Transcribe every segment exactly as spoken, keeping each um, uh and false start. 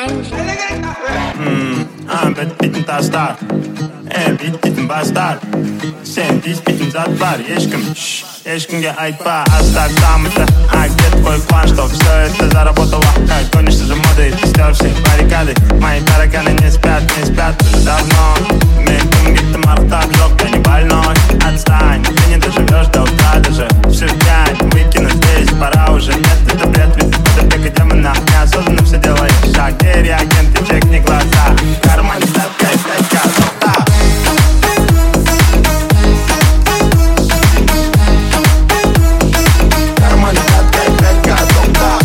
I'm bet bittin tastar E bit bittin bastar Sen diz bittin zat var Ешкім, ешкімге айтпа Астак дамыта, а где твой план? Что все это заработало? Как гонишься за модой, ты стер все баррикады Мои тараканы не спят, не спят уже давно Мен кімге мақтап жоқ, я не больной Отстань, ты не доживешь до утра даже Всю пьянь выкинуть здесь пора уже Нет, это бред, ведь ты подопека демона Неосознанно все делаешь шаг Где реагент, ты чекни глаза В кармане ставка и пятька золота В кармане ставка и пятька золота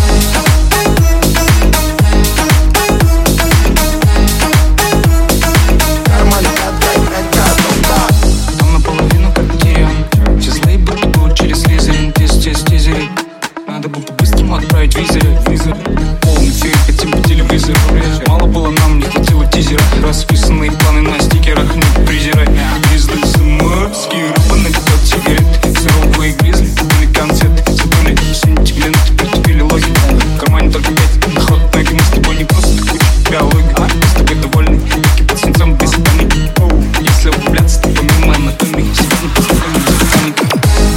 В кармане ставка и пятька золота Там наполовину как Тириан Все злые будто будут через Слизерин Тиз, тиз, тизерить Надо бы по-быстрому отправить визоры Полный эфир, хотим по телевизору Мало было, нам не хватило тизера Расписанные планы на стикерах, не презирай Гризли сморские, рыбаны, кто сигарет Суровые гризли, купили концерт Забыли сентименты, притупили логику В кармане только пять, на ход ноги Мы с тобой не просто куча биологии а? Мы с тобой довольны, руки под свинцом без паники Если влюбляться, то помимо анатомии Сегодня познакомим с механикой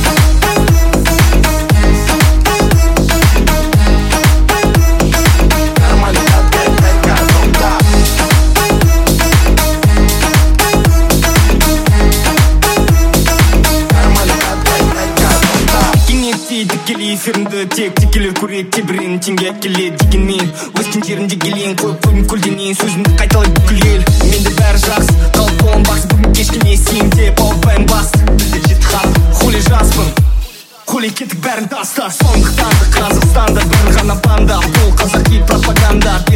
Текели эфирінде тек текелер көрек тебірен теңге келеді дегенмен өз кендерінде келейін қойып қойдым көлденейін сөзімді қайталай бүкіл ел менде бәрі жақсы қалып қолым бақсы бүгін кешке не істейін деп ауыртпайын басты бізде жеті хат хули жаспын хули кеттік бәрін таста сондықтан да қазақстанда бір ғана банда бұл қазақи пропаганда